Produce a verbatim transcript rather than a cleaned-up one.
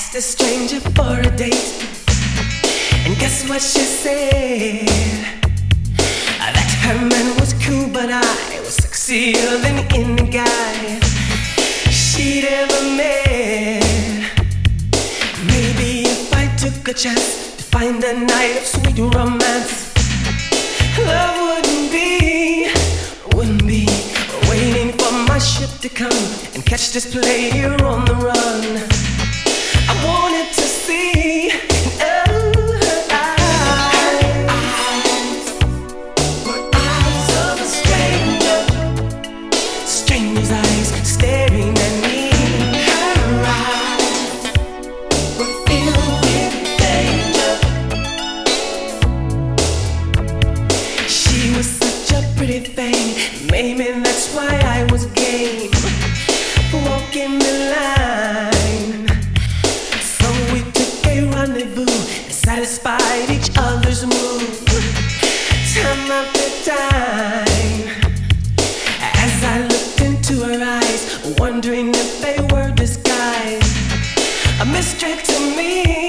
Asked a stranger for a date, and guess what she said? That her man was cool, but I was sexier than any guy she'd ever met. Maybe if I took a chance to find a night of sweet romance, love wouldn't be, wouldn't be waiting for my ship to come and catch this player on the run. I wanted to see oh, her eyes, were eyes of a stranger, stranger's eyes staring at me. Her eyes were filled with danger. She was such a pretty thing, maybe that's why I was game for walking the line. So we took a rendezvous and satisfied each other's mood, time after time. As I looked into her eyes, wondering if they were disguised, a mystery to me.